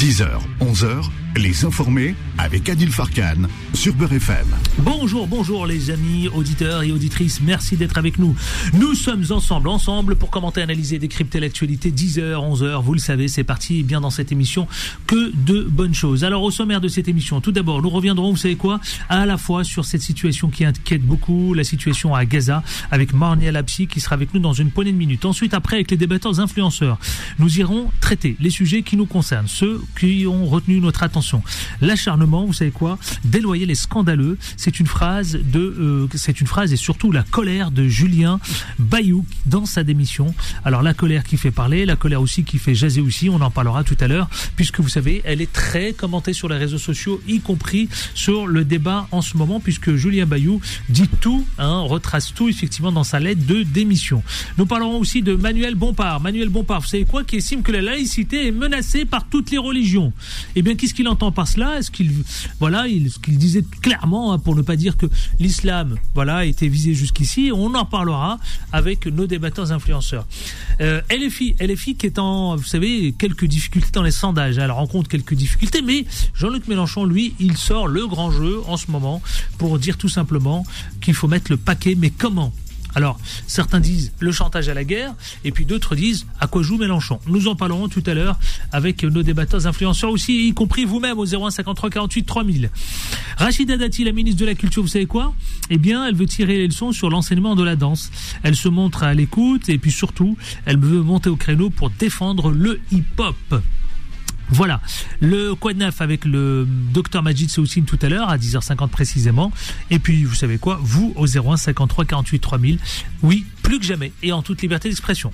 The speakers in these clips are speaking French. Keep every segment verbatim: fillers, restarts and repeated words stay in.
dix heures, onze heures, les informés avec Adil Farkan sur Beurre F M. Bonjour, bonjour les amis auditeurs et auditrices, merci d'être avec nous. Nous sommes ensemble, ensemble pour commenter, analyser, décrypter l'actualité. Dix heures, onze heures, vous le savez, c'est parti. Et bien dans cette émission, que de bonnes choses. Alors au sommaire de cette émission, tout d'abord, nous reviendrons, vous savez quoi, à la fois sur cette situation qui inquiète beaucoup, la situation à Gaza, avec Mornia Labsi qui sera avec nous dans une poignée de minutes. Ensuite, après, avec les débatteurs influenceurs, nous irons traiter les sujets qui nous concernent, ceux qui ont retenu notre attention. L'acharnement, vous savez quoi, déloyal et scandaleux, c'est une phrase de, euh, c'est une phrase et surtout la colère de Julien Bayou dans sa démission. Alors la colère qui fait parler, la colère aussi qui fait jaser aussi, on en parlera tout à l'heure, puisque vous savez, elle est très commentée sur les réseaux sociaux, y compris sur le débat en ce moment, puisque Julien Bayou dit tout, hein, retrace tout effectivement dans sa lettre de démission. Nous parlerons aussi de Manuel Bompard. Manuel Bompard, vous savez quoi, qui estime que la laïcité est menacée par toutes les religions. Eh bien, qu'est-ce qu'il entend par cela? Est-ce qu'il, voilà, il, ce qu'il disait clairement, hein, pour ne pas dire que l'islam, voilà, était visé jusqu'ici. On en parlera avec nos débatteurs influenceurs. Euh, L F I, L F I qui est en, vous savez, quelques difficultés dans les sondages. Elle rencontre quelques difficultés, mais Jean-Luc Mélenchon, lui, il sort le grand jeu en ce moment pour dire tout simplement qu'il faut mettre le paquet. Mais comment? Alors, certains disent le chantage à la guerre, et puis d'autres disent à quoi joue Mélenchon. Nous en parlerons tout à l'heure avec nos débatteurs influenceurs aussi, y compris vous-même au zéro un cinquante-trois quarante-huit trois mille. Rachida Dati, la ministre de la Culture, vous savez quoi? Eh bien, elle veut tirer les leçons sur l'enseignement de la danse. Elle se montre à l'écoute, et puis surtout, elle veut monter au créneau pour défendre le hip-hop. Voilà, le Quoi de neuf avec le docteur Majid Soussine tout à l'heure à dix heures cinquante précisément. Et puis vous savez quoi, vous au zéro un cinquante-trois quarante-huit trois mille. Oui, plus que jamais et en toute liberté d'expression.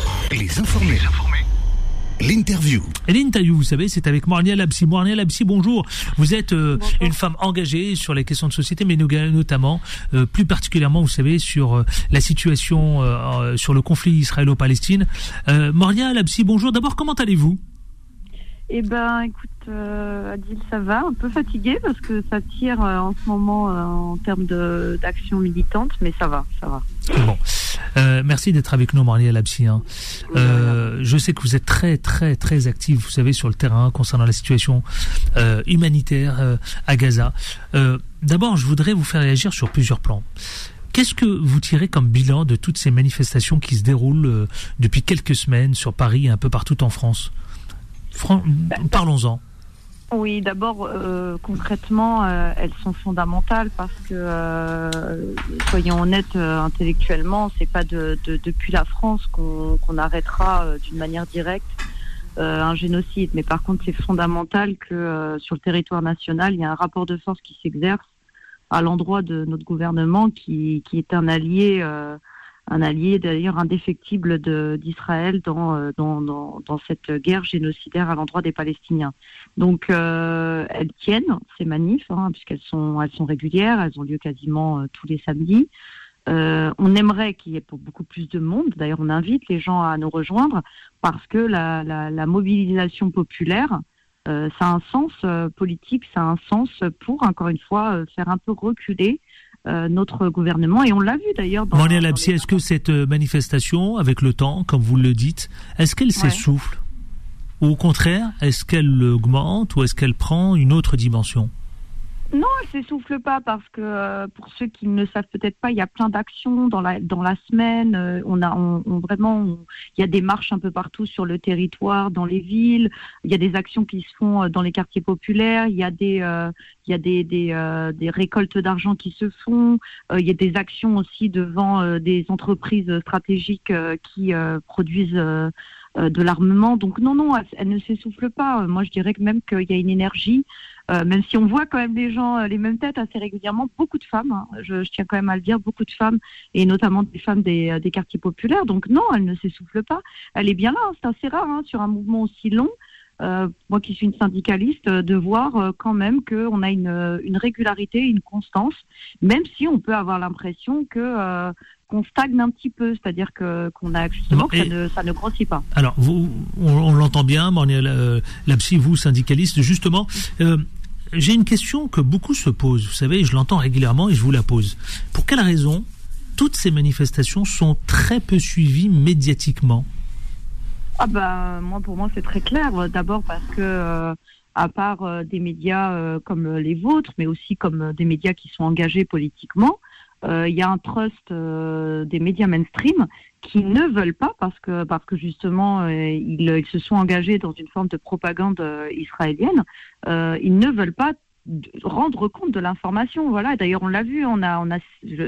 Les informés. L'interview. Et l'interview, vous savez, c'est avec Mornia Labsi. Mornia Labsi, bonjour. Vous êtes euh, une femme engagée sur les questions de société, mais notamment, euh, plus particulièrement, vous savez, sur euh, la situation, euh, sur le conflit israélo-palestine. Euh, Mornia Labsi, bonjour. D'abord, comment allez-vous? Eh ben, écoute, euh, Adil, ça va, un peu fatigué parce que ça tire euh, en ce moment euh, en termes de, d'action militante, mais ça va, ça va. Bon, euh, merci d'être avec nous, Mornia Labsi. Hein. Euh, je sais que vous êtes très, très, très active, vous savez, sur le terrain concernant la situation euh, humanitaire euh, à Gaza. Euh, d'abord, je voudrais vous faire réagir sur plusieurs plans. Qu'est-ce que vous tirez comme bilan de toutes ces manifestations qui se déroulent euh, depuis quelques semaines sur Paris et un peu partout en France? Fran- Parlons-en. Oui, d'abord, euh, concrètement, euh, elles sont fondamentales parce que, euh, soyons honnêtes, euh, intellectuellement, c'est pas de, de, depuis la France qu'on, qu'on arrêtera euh, d'une manière directe euh, un génocide. Mais par contre, c'est fondamental que euh, sur le territoire national, il y a un rapport de force qui s'exerce à l'endroit de notre gouvernement qui, qui est un allié... Euh, un allié d'ailleurs indéfectible de, d'Israël dans, dans, dans, dans cette guerre génocidaire à l'endroit des Palestiniens. Donc euh, elles tiennent ces manifs, hein, puisqu'elles sont, elles sont régulières, elles ont lieu quasiment euh, tous les samedis. Euh, on aimerait qu'il y ait pour beaucoup plus de monde, d'ailleurs on invite les gens à nous rejoindre, parce que la, la, la mobilisation populaire, euh, ça a un sens euh, politique, ça a un sens pour, encore une fois, euh, faire un peu reculer Euh, notre gouvernement, et on l'a vu d'ailleurs dans... Mornia Labsi, est-ce que cette manifestation, avec le temps, comme vous le dites, est-ce qu'elle ouais. s'essouffle? Ou au contraire, est-ce qu'elle augmente ou est-ce qu'elle prend une autre dimension? Non, elle s'essouffle pas parce que euh, pour ceux qui ne savent peut-être pas, il y a plein d'actions dans la dans la semaine. Euh, on a on, on vraiment on, il y a des marches un peu partout sur le territoire, dans les villes. Il y a des actions qui se font dans les quartiers populaires. Il y a des euh, il y a des des, euh, des récoltes d'argent qui se font. Euh, il y a des actions aussi devant euh, des entreprises stratégiques euh, qui euh, produisent euh, euh, de l'armement. Donc non non, elle, elle ne s'essouffle pas. Moi, je dirais que même qu'il y a une énergie. Euh, même si on voit quand même les gens, les mêmes têtes assez régulièrement, beaucoup de femmes, hein, je, je tiens quand même à le dire, beaucoup de femmes, et notamment des femmes des, des quartiers populaires. Donc non, elle ne s'essouffle pas. Elle est bien là, hein, c'est assez rare hein, sur un mouvement aussi long. Euh, moi qui suis une syndicaliste, de voir euh, quand même qu'on a une, une régularité, une constance, même si on peut avoir l'impression que euh, qu'on stagne un petit peu, c'est-à-dire que qu'on a justement que ça ne, ça ne grossit pas. Alors vous, on, on l'entend bien, Mornia Labsi, vous syndicaliste, justement. Euh, j'ai une question que beaucoup se posent, vous savez, je l'entends régulièrement et je vous la pose. Pour quelle raison toutes ces manifestations sont très peu suivies médiatiquement? Ah ben, moi, pour moi, c'est très clair. D'abord parce que, euh, à part euh, des médias euh, comme les vôtres, mais aussi comme euh, des médias qui sont engagés politiquement, il euh, y a un trust euh, des médias mainstream qui ne veulent pas, parce que parce que justement euh, ils, ils se sont engagés dans une forme de propagande euh, israélienne, euh, ils ne veulent pas rendre compte de l'information. Voilà. D'ailleurs, on l'a vu, on a, on a,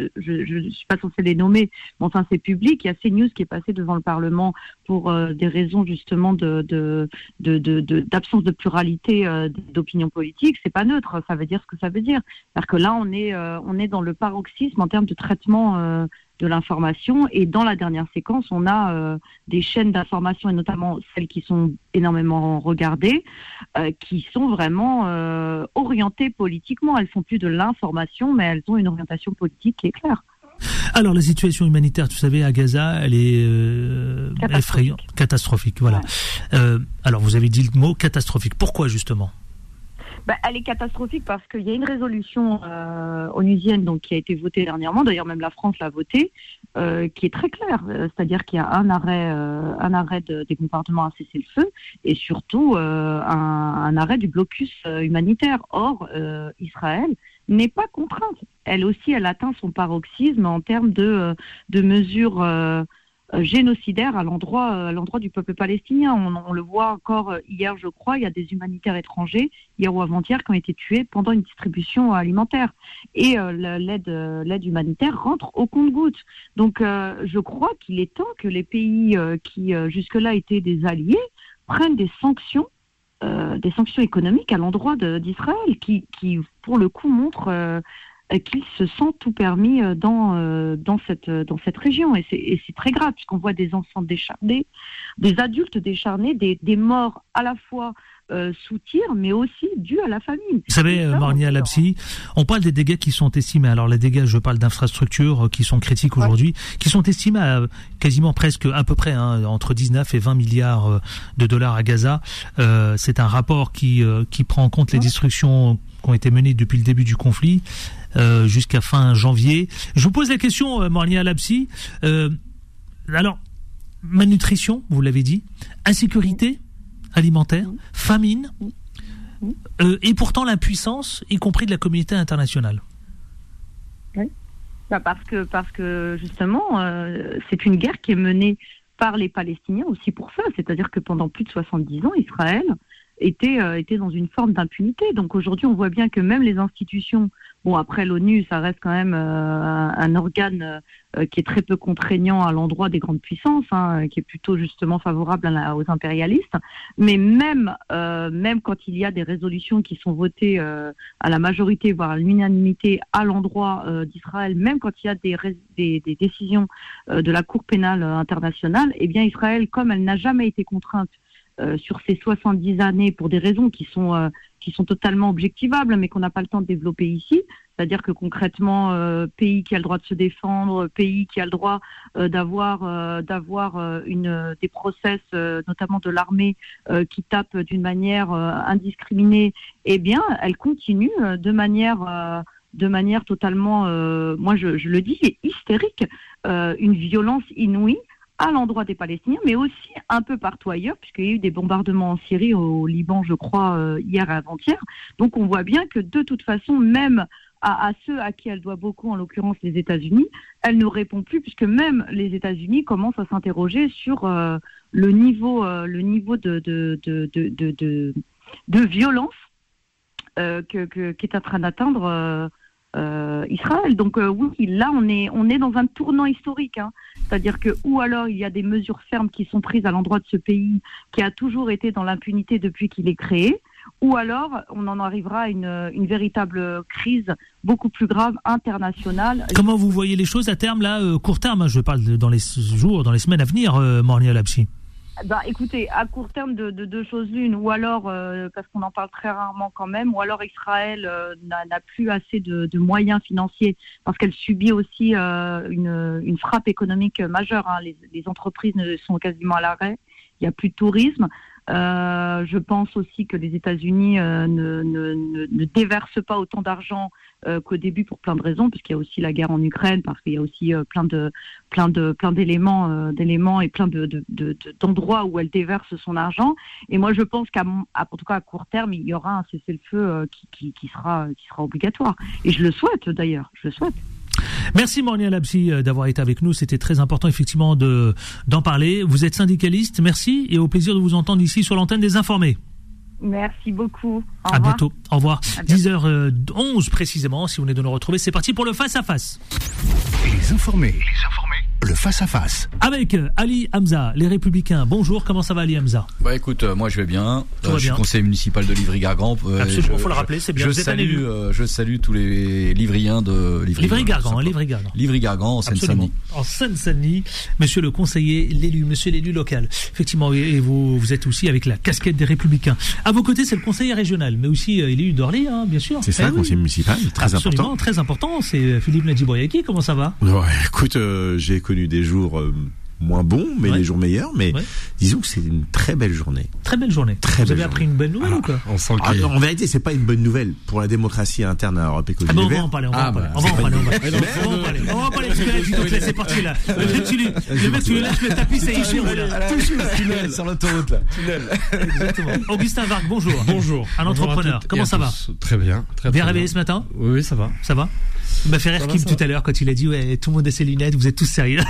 je ne suis pas censée les nommer, mais enfin c'est public. Il y a CNews qui est passé devant le Parlement pour euh, des raisons justement de, de, de, de, de d'absence de pluralité euh, d'opinion politique. C'est pas neutre. Ça veut dire ce que ça veut dire. C'est-à-dire que là, on est, euh, on est dans le paroxysme en termes de traitement euh, de l'information. Et dans la dernière séquence, on a euh, des chaînes d'information, et notamment celles qui sont énormément regardées, euh, qui sont vraiment euh, orientées politiquement. Elles font plus de l'information, mais elles ont une orientation politique qui est claire. Alors, la situation humanitaire, tu savez, à Gaza, elle est euh, effrayante, catastrophique. Voilà. Ouais. Euh, alors, vous avez dit le mot catastrophique. Pourquoi, justement ? Ben, elle est catastrophique parce qu'il y a une résolution euh, onusienne donc, qui a été votée dernièrement, d'ailleurs même la France l'a votée, euh, qui est très claire, c'est-à-dire qu'il y a un arrêt, euh, un arrêt de, des bombardements à cesser le feu et surtout euh, un, un arrêt du blocus euh, humanitaire. Or, euh, Israël n'est pas contrainte. Elle aussi, elle atteint son paroxysme en termes de, de mesures euh, génocidaire à l'endroit, à l'endroit du peuple palestinien. On, on le voit encore hier, je crois, il y a des humanitaires étrangers, hier ou avant-hier, qui ont été tués pendant une distribution alimentaire. Et euh, l'aide, l'aide humanitaire rentre au compte-gouttes. Donc, euh, je crois qu'il est temps que les pays euh, qui euh, jusque-là étaient des alliés prennent des sanctions, euh, des sanctions économiques à l'endroit de, d'Israël, qui, qui, pour le coup, montrent euh, qu'ils se sentent tout permis dans, euh, dans, cette, dans cette région. Et c'est, et c'est très grave, puisqu'on voit des enfants décharnés, des adultes décharnés, des, des morts à la fois euh, sous tir, mais aussi dus à la famine. Vous savez, euh, Mornia Labsi, on parle des dégâts qui sont estimés. Alors les dégâts, je parle d'infrastructures euh, qui sont critiques ouais. aujourd'hui, qui sont estimés à euh, quasiment presque, à peu près, hein, entre dix-neuf et vingt milliards euh, de dollars à Gaza. Euh, c'est un rapport qui, euh, qui prend en compte les ouais. destructions qui ont été menées depuis le début du conflit. Euh, jusqu'à fin janvier. Je vous pose la question, euh, Mornia Labsi. Euh, alors, malnutrition, vous l'avez dit, insécurité alimentaire, famine, euh, et pourtant l'impuissance, y compris de la communauté internationale. Oui, bah parce que parce que justement, euh, c'est une guerre qui est menée par les Palestiniens aussi pour ça. C'est-à-dire que pendant plus de soixante-dix ans, Israël était euh, était dans une forme d'impunité. Donc aujourd'hui, on voit bien que même les institutions, bon après l'ONU, ça reste quand même euh, un, un organe euh, qui est très peu contraignant à l'endroit des grandes puissances, hein, qui est plutôt justement favorable à la, aux impérialistes. Mais même euh, même quand il y a des résolutions qui sont votées euh, à la majorité, voire à l'unanimité à l'endroit euh, d'Israël, même quand il y a des des, des décisions euh, de la Cour pénale internationale, eh bien Israël, comme elle n'a jamais été contrainte Euh, sur ces soixante-dix années pour des raisons qui sont euh, qui sont totalement objectivables, mais qu'on n'a pas le temps de développer ici. C'est-à-dire que concrètement, euh, pays qui a le droit de se défendre, pays qui a le droit euh, d'avoir euh, d'avoir euh, une des process, euh, notamment de l'armée, euh, qui tapent d'une manière euh, indiscriminée, eh bien, elle continue euh, de manière euh, de manière totalement, euh, moi je, je le dis, hystérique, euh, une violence inouïe à l'endroit des Palestiniens, mais aussi un peu partout ailleurs, puisqu'il y a eu des bombardements en Syrie, au Liban, je crois, euh, hier et avant-hier. Donc on voit bien que de toute façon, même à, à ceux à qui elle doit beaucoup, en l'occurrence les États-Unis, elle ne répond plus, puisque même les États-Unis commencent à s'interroger sur euh, le niveau, euh, le niveau de, de, de, de, de, de, de violence euh, que, que, qu'est en train d'atteindre euh, Euh, Israël. Donc euh, oui, là on est on est dans un tournant historique, hein. C'est-à-dire que ou alors il y a des mesures fermes qui sont prises à l'endroit de ce pays qui a toujours été dans l'impunité depuis qu'il est créé, ou alors on en arrivera à une une véritable crise beaucoup plus grave internationale. Comment vous voyez les choses à terme là, euh, court terme, hein, je parle de, dans les jours, dans les semaines à venir, euh, Mornia Labsi? Bah, écoutez, à court terme, de, de deux choses l'une, ou alors, euh, parce qu'on en parle très rarement quand même, ou alors Israël euh, n'a, n'a plus assez de, de moyens financiers, parce qu'elle subit aussi euh, une, une frappe économique majeure, hein. Les, les entreprises sont quasiment à l'arrêt, il n'y a plus de tourisme, Euh, je pense aussi que les États-Unis euh, ne, ne, ne, ne déversent pas autant d'argent euh, qu'au début pour plein de raisons, puisqu'il y a aussi la guerre en Ukraine, parce qu'il y a aussi euh, plein de plein de plein d'éléments, euh, d'éléments et plein de, de, de, de d'endroits où elle déverse son argent. Et moi, je pense qu'à à, en tout cas à court terme, il y aura un cessez-le-feu euh, qui, qui, qui sera qui sera obligatoire. Et je le souhaite d'ailleurs, je le souhaite. Merci Mornia Labsi d'avoir été avec nous. C'était très important effectivement de d'en parler. Vous êtes syndicaliste, merci et au plaisir de vous entendre ici sur l'antenne des Informés. Merci beaucoup. Au à revoir. bientôt. Au revoir. dix heures onze précisément, si vous venez de nous retrouver. C'est parti pour le face-à-face. Les Informés. Les Informés. Le face-à-face. Avec Ali Hamza, les Républicains. Bonjour, comment ça va Ali Hamza? Bah écoute, euh, moi je vais bien. Tout Euh, va je bien. suis conseiller municipal de Livry-Gargan. Euh, Absolument, je, faut le je- rappeler, c'est bien. Je Vous êtes un salue, élu. euh, je salue tous les Livriens de Livry. Livry-Gargan, hein, Livry-Gargan. Livry-Gargan en Absolument. Seine-Saint-Denis. En Seine-Saint-Denis, monsieur le conseiller, l'élu, monsieur l'élu local. Effectivement, et et vous, vous êtes aussi avec la casquette des Républicains. À vos côtés, c'est le conseiller régional, mais aussi euh, l'élu d'Orly, hein, bien sûr. C'est ça, Eh oui. conseiller municipal, très Absolument, important. très important. C'est Philippe Nadi-Bouriaki, comment ça va? Ouais, écoute, euh, j'ai connu des jours euh, moins bons, mais Ouais. des jours meilleurs. Mais Ouais. disons que c'est une très belle journée. Très belle journée. Très vous belle avez appris journée. une bonne nouvelle Ah, ou quoi? On sent Ah, qu'il non, en vérité, c'est pas une bonne nouvelle pour la démocratie interne à Europe Ah Écologie ben on Les va Verts. en parler, on va Ah en parler, bah, on va en c'est parler, on va pas on une- va en parler, on va en parler parce que là tu donc là c'est parti là. Le mec tu lui, le mec tu lui lâches le tapis, ça y est, chez vous là. Tunnel sur l'autoroute là. Exactement. Augustin Vargue, bonjour. Bonjour. Un Bonjour à entrepreneur. toutes et Comment à ça va? tous. Très bien. Très, Bien très réveillé ce matin? Oui, oui, ça va. Ça va? Il m'a fait rire Ça va, Kim ça tout va. à l'heure quand il a dit ouais tout le monde a ses lunettes, vous êtes tous sérieux.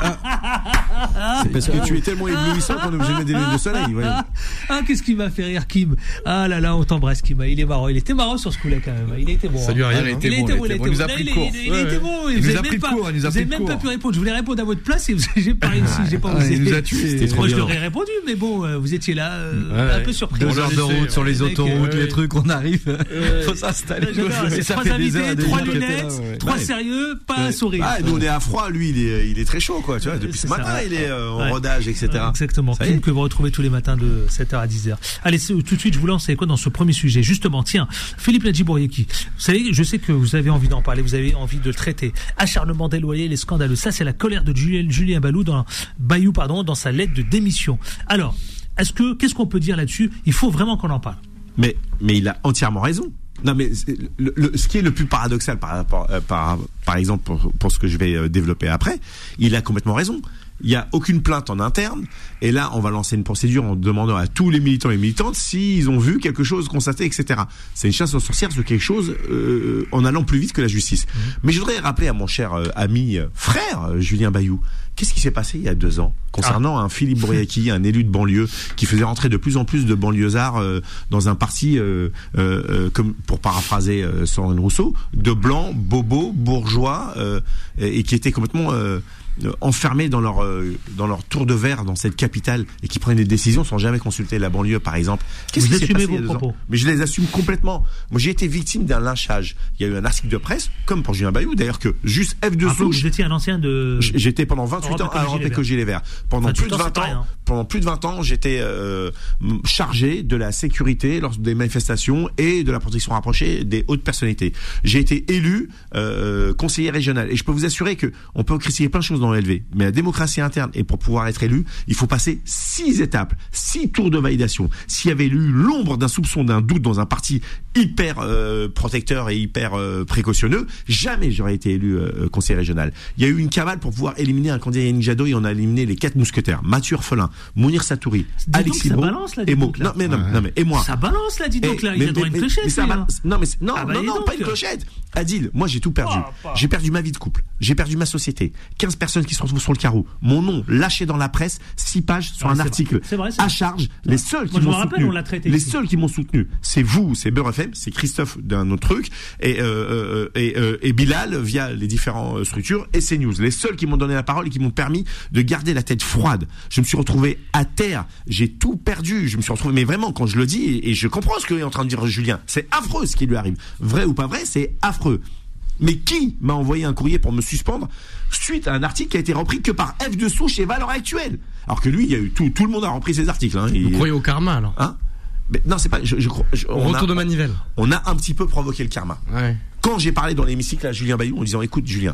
C'est parce que tu es tellement éblouissant qu'on est obligé de mettre des lunettes de soleil. voyons. Ah qu'est-ce qui m'a fait rire Kim. Ah là là on t'embrasse Kim. Il est marrant. Il était marrant sur ce coup-là quand même. Il a été bon. Ça lui hein. arrive. Ah, il hein. était Il a bon, été il bon, il a était été bon. Il nous bon. a Là, pris il de est- court. il Ouais, était ouais. bon. Il Vous nous avez a pris même de pas- court, il nous a vous pris avez de même pas court. pu répondre. Je voulais répondre à votre place et vous- j'ai pas réussi. J'ai pas Ah, osé. il nous a tués. C'était trop Moi je violent. leur ai répondu mais bon euh, vous étiez là euh, Ouais, un ouais. peu surpris. Deux Deux heures de laissé, route sur les ouais. autoroutes, Ouais. les trucs, on arrive. Ouais. Faut s'installer. J'adore, c'est Ça trois fait des heures invités, et des trois heures que t'es là, lunettes, ouais. trois Ouais. sérieux, pas un sourire. Ah, nous on est à froid, lui il est, il est très chaud quoi. Tu vois, depuis C'est ce matin ça. il est euh, en Ouais. rodage, et cetera. Exactement. Ça y est. Kim que vous retrouvez tous les matins de sept heures à dix heures. Allez, c'est- tout de suite, je vous lance c'est quoi dans ce premier sujet. Justement, tiens, Philippe Nadi-Bouriaki. Vous savez, je sais que vous avez envie d'en parler, vous avez envie de le traiter. Acharnement déloyal et scandaleux. Ça, c'est la colère de Julien, Julien Bayou dans, Bayou, pardon, dans sa lettre de démission. Alors, est-ce que, qu'est-ce qu'on peut dire là-dessus? Il faut vraiment qu'on en parle. Mais, mais il a entièrement raison. Non, mais c'est- le, le- ce qui est le plus paradoxal par rapport, euh, par, par exemple, pour, pour ce que je vais euh, développer après, il a complètement raison. Il n'y a aucune plainte en interne, et là, on va lancer une procédure en demandant à tous les militants et militantes s'ils ont vu quelque chose, constaté, et cetera. C'est une chasse aux sorcières sur quelque chose euh, en allant plus vite que la justice. Mmh. Mais je voudrais rappeler à mon cher euh, ami, euh, frère, euh, Julien Bayou, qu'est-ce qui s'est passé il y a deux ans concernant ah. un Philippe Bouriaki, un élu de banlieue, qui faisait rentrer de plus en plus de banlieusards euh, dans un parti, euh, euh, euh, comme pour paraphraser euh, Sandrine Rousseau, de blancs, bobos, bourgeois, euh, et, et qui étaient complètement euh, enfermés dans leur euh, dans leur tour de verre dans cette capitale et qui prennent des décisions sans jamais consulter la banlieue, par exemple. Qu'est-ce Vous qui s'est passé vos il y a deux propos. ans? Mais je les assume complètement. Moi, j'ai été victime d'un lynchage. Il y a eu un article de presse, comme pour Julien Bayou, d'ailleurs, que juste F de Rappelons que souche. vous étiez un ancien de. J'étais pendant vingt-huit Europe ans à Europe Écologie Les Verts. Pendant vingt-huit plus de ans, c'est vingt pas rien. ans, pendant plus de vingt ans, j'étais euh, chargé de la sécurité lors des manifestations et de la protection rapprochée des hautes personnalités. J'ai été élu euh, conseiller régional et je peux vous assurer que on peut critiquer plein de choses dans le L V, mais la démocratie interne et pour pouvoir être élu, il faut passer six étapes, six tours de validation. S'il y avait eu l'ombre d'un soupçon, d'un doute dans un parti hyper euh, protecteur et hyper euh, précautionneux, jamais j'aurais été élu euh, conseiller régional. Il y a eu une cavale pour pouvoir éliminer un candidat Yannick Jadot et on a éliminé les quatre mousquetaires, Mathieu Orphelin, Mounir Satouri, Dis Alexis donc, ça Brault balance, là, dis et moi. donc, là. Non mais non, Ouais. non mais et moi. Ça balance là, dis donc Eh, là. Il a droit à une mais- clochette. mais ça lui, va- hein. non mais non Ah bah, non dis non donc. pas une clochette. Adil, moi j'ai tout perdu. Ah, pas. J'ai perdu ma vie de couple. J'ai perdu ma société. quinze personnes qui se retrouvent sur le carreau. Mon nom lâché dans la presse, six pages sur Ouais, un c'est article vrai. C'est vrai, c'est à vrai. charge. Les seuls Moi, qui je me m'ont rappelle, soutenu. on l'a traité Les ici. seuls qui m'ont soutenu, c'est vous, c'est Beurre F M, c'est Christophe d'un autre truc et euh, euh, et, euh, et Bilal via les différentes structures et CNews. Les seuls qui m'ont donné la parole et qui m'ont permis de garder la tête froide. Je me suis retrouvé à terre. J'ai tout perdu. Je me suis retrouvé, mais vraiment, quand je le dis, et, et je comprends ce qu'est en train de dire Julien, c'est affreux ce qui lui arrive. Vrai ou pas vrai, c'est affreux. Mais qui m'a envoyé un courrier pour me suspendre suite à un article qui a été repris que par F de Souche et Valeurs Actuelles? Alors que lui, il y a eu tout, tout le monde a repris ses articles. Hein, Vous et, croyez au karma alors? hein mais non, c'est pas. Je, je, crois- je- on, Retour a, de manivelle. on a un petit peu provoqué le karma. Ouais. Quand j'ai parlé dans l'hémicycle à Julien Bayou en disant, écoute Julien,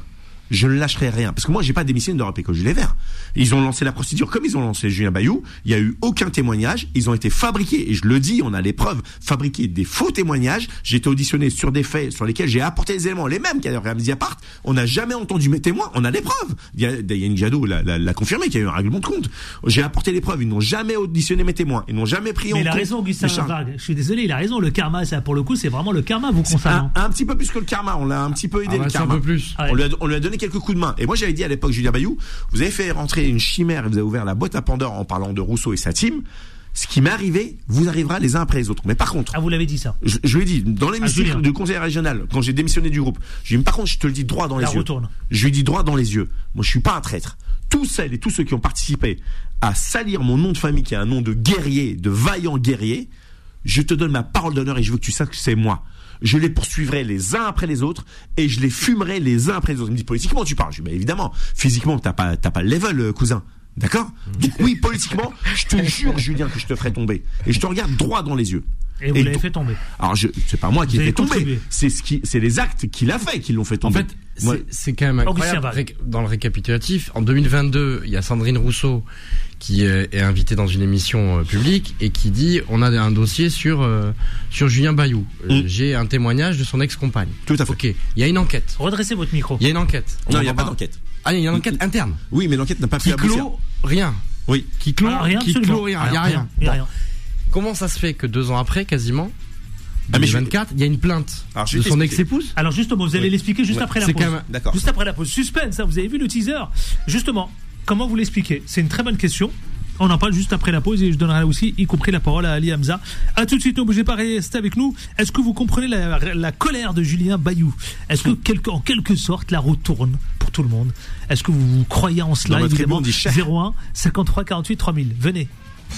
je ne lâcherai rien. Parce que moi, j'ai pas démissionné d'Europe Écologie Les Verts. Ils ont lancé la procédure comme ils ont lancé Julien Bayou. Il y a eu aucun témoignage. Ils ont été fabriqués, et je le dis, on a les preuves, fabriqués des faux témoignages. J'ai été auditionné sur des faits sur lesquels j'ai apporté des éléments, les mêmes qu'il y a à Mediapart. On n'a jamais entendu mes témoins. On a les preuves. Il y a, Yannick Jadot l'a, l'a, l'a confirmé qu'il y a eu un règlement de compte. J'ai apporté les preuves. Ils n'ont jamais auditionné mes témoins. Ils n'ont jamais pris Mais en il a compte. raison, Augustin Vargue. Je suis désolé, il a raison. Le karma, ça, pour le coup, c'est vraiment le karma vous concernant. Un, un petit peu plus que le karma. On l'a un petit peu aidé, Ah ouais, le c'est karma. un peu plus. Ah ouais. On lui a, on lui a donné quelques coups de main. Et moi, j'avais dit à l'époque, Julien Bayou, vous avez fait rentrer une chimère et vous avez ouvert la boîte à Pandore en parlant de Rousseau et sa team. Ce qui m'est arrivé, vous arrivera les uns après les autres. Mais par contre, Ah, vous l'avez dit ça. je, je lui ai dit, dans l'hémicycle Julien. du conseil régional, quand j'ai démissionné du groupe, je lui ai dit, par contre, je te le dis droit dans La les yeux. retourne. Je lui ai dit droit dans les yeux. Moi, je suis pas un traître. Tous celles et tous ceux qui ont participé à salir mon nom de famille, qui est un nom de guerrier, de vaillant guerrier, je te donne ma parole d'honneur et je veux que tu saches que c'est moi. Je les poursuivrai les uns après les autres et je les fumerai les uns après les autres. Il me dit, politiquement, tu parles. Je dis, bah, évidemment. Physiquement, t'as pas, t'as pas le level, euh, cousin. D'accord? Donc oui, politiquement, je te jure, Julien, que je te ferai tomber. Et je te regarde droit dans les yeux. Et vous Et l'avez donc- fait tomber. Alors, je, c'est pas moi qui Vous l'ai avez fait tomber. contribué. C'est ce qui, c'est les actes qu'il a fait qui l'ont fait En tomber. fait, c'est, Moi- c'est quand même Augustin incroyable. Vargue. Ré- Dans le récapitulatif, en deux mille vingt-deux, il y a Sandrine Rousseau qui euh, est invitée dans une émission euh, publique et qui dit on a un dossier sur euh, sur Julien Bayou. Euh, Mm. J'ai un témoignage de son ex-compagne. Tout à fait. Ok, il y a une enquête. Redressez votre micro. Il y a une enquête. On Non, en il n'y a va- pas d'enquête. Ah, il y a une enquête interne Oui, mais l'enquête n'a pas pu qui aboutir. clôt rien. Oui. Qui clôt, Ah, rien, qui absolument. clôt rien. Il y a rien. Il y a Bon. rien. Comment ça se fait que deux ans après, quasiment, Ah, mais je- deux mille vingt-quatre, il y a une plainte Alors, je de vais son t'expliquer. ex-épouse? Alors justement, vous allez Oui. l'expliquer juste Ouais. après la C'est pause. quand même- D'accord. Juste après la pause. Suspense, hein, vous avez vu le teaser. Justement, comment vous l'expliquez? C'est une très bonne question. On en parle juste après la pause et je donnerai aussi, y compris la parole à Ali Hamza. A tout de suite, ne bougez pas, restez avec nous. Est-ce que vous comprenez la, la colère de Julien Bayou? Est-ce que, quelque, en quelque sorte, la roue tourne pour tout le monde? Est-ce que vous croyez en cela? Dans notre Évidemment, tribu, on dit cher. zéro un cinquante-trois quarante-huit trois mille. Venez.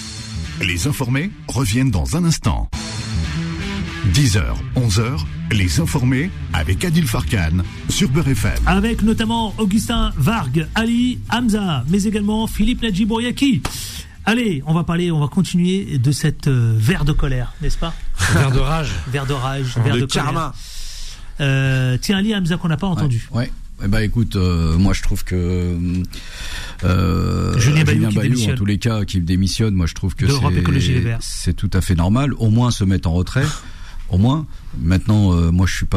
Les informés reviennent dans un instant. dix heures, onze heures, les informés avec Adil Farkan sur Beurre F M. Avec notamment Augustin Vargue, Ali Hamza, mais également Philippe Nadjibouriaki. Allez, on va parler, on va continuer de cette euh, verre de colère, n'est-ce pas? Verre de rage. Verre de rage, verre de, De colère. karma. Euh, tiens, Ali Hamza qu'on n'a pas entendu. Ouais. ouais. Eh ben écoute, euh, moi je trouve que euh, Julien Bayou qui en démissionne. tous les cas, qui démissionne, moi je trouve que D'Europe Écologie Les c'est, Verts. c'est tout à fait normal. Au moins se mettre en retrait. Au moins, maintenant, euh, moi, je suis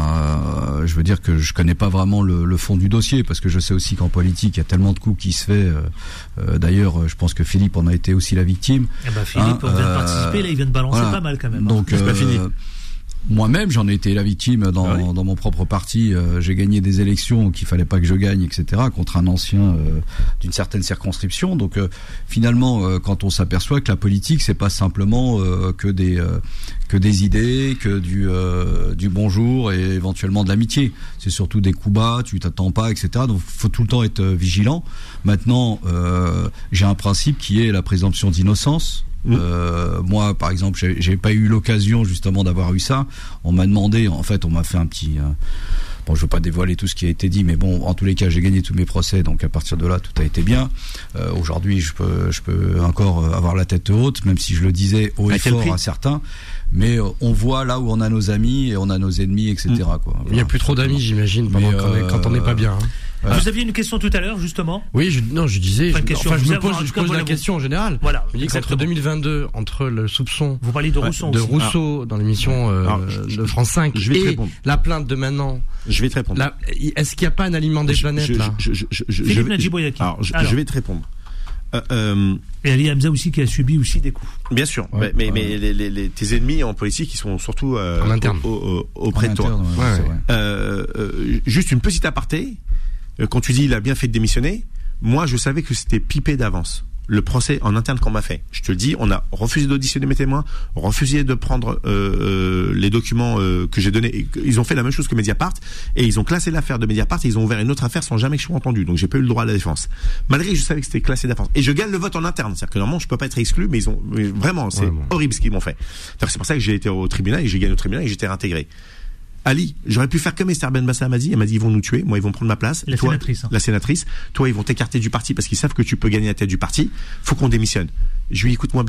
pas. Euh, je veux dire que je connais pas vraiment le, le fond du dossier, parce que je sais aussi qu'en politique, il y a tellement de coups qui se fait. Euh, euh, d'ailleurs, je pense que Philippe en a été aussi la victime. Eh ben, Philippe Hein, vient de euh, participer, là, il vient de balancer voilà. pas mal quand même. Donc, C'est pas euh, fini. moi-même, j'en ai été la victime dans, Ah oui. dans mon propre parti. Euh, j'ai gagné des élections qu'il fallait pas que je gagne, et cetera, contre un ancien euh, d'une certaine circonscription. Donc, euh, finalement, euh, quand on s'aperçoit que la politique, c'est pas simplement euh, que des euh, que des idées, que du euh, du bonjour et éventuellement de l'amitié. C'est surtout des coups bas, tu t'attends pas, et cetera. Donc, faut tout le temps être vigilant. Maintenant, euh, j'ai un principe qui est la présomption d'innocence. Mmh. Euh, moi, par exemple, j'ai, j'ai pas eu l'occasion justement d'avoir eu ça. On m'a demandé, en fait, on m'a fait un petit. Euh, bon, je veux pas dévoiler tout ce qui a été dit, mais bon, en tous les cas, j'ai gagné tous mes procès, donc à partir de là, tout a été bien. Euh, aujourd'hui, je peux, je peux encore avoir la tête haute, même si je le disais haut À et quel fort prix à certains. Mais euh, on voit là où on a nos amis et on a nos ennemis, et cetera. Quoi. Il n'y a plus trop d'amis, j'imagine, pendant Mais, qu'on est- quand on n'est pas bien. hein. Voilà. Vous aviez une question tout à l'heure, justement. Oui, je, non, je disais, Pas je, une question, enfin, je vous me avez- en pose, tout je cas, pose voilà, la vous- question en général. Voilà. Je dis qu'entre exactement. deux mille vingt-deux, entre le soupçon Vous parliez de Rousseau de aussi. Rousseau dans l'émission euh, Alors, je- de France cinq je vais te et répondre. la plainte de Manon, Je vais te répondre. là, est-ce qu'il n'y a pas un aliment des Je- planètes je, là je, je, je, je, Philippe je vais- Nadjibouriaki. Alors, je, Alors. je vais te répondre. Euh, euh, Et Ali Hamza aussi qui a subi aussi des coups. bien sûr, Ouais, mais, mais, ouais. mais les, les, les, tes ennemis en politique, ils sont surtout euh, En interne. au- au- au- auprès de toi. En interne, ouais, Ouais, c'est ouais. vrai. Euh, euh, juste une petite aparté. Euh, Quand tu dis il a bien fait de démissionner, moi je savais que c'était pipé d'avance. Le procès en interne qu'on m'a fait. Je te le dis, on a refusé d'auditionner mes témoins, refusé de prendre euh, euh, les documents euh, que j'ai donnés. Et ils ont fait la même chose que Mediapart et ils ont classé l'affaire de Mediapart et ils ont ouvert une autre affaire sans jamais que je sois entendu. Donc j'ai pas eu le droit à la défense. Malgré que je savais que c'était classé d'avance. Et je gagne le vote en interne. C'est-à-dire que normalement je peux pas être exclu, mais ils ont mais vraiment c'est Ouais, bon. horrible ce qu'ils m'ont fait. C'est pour ça que j'ai été au tribunal et j'ai gagné au tribunal et j'ai été réintégré. Ali, j'aurais pu faire comme Esther Benbassa m'a dit. Elle m'a dit ils vont nous tuer, moi ils vont prendre ma place. La Toi, sénatrice, hein. La sénatrice. Toi ils vont t'écarter du parti parce qu'ils savent que tu peux gagner la tête du parti. Faut qu'on démissionne. Je lui dis écoute-moi bien.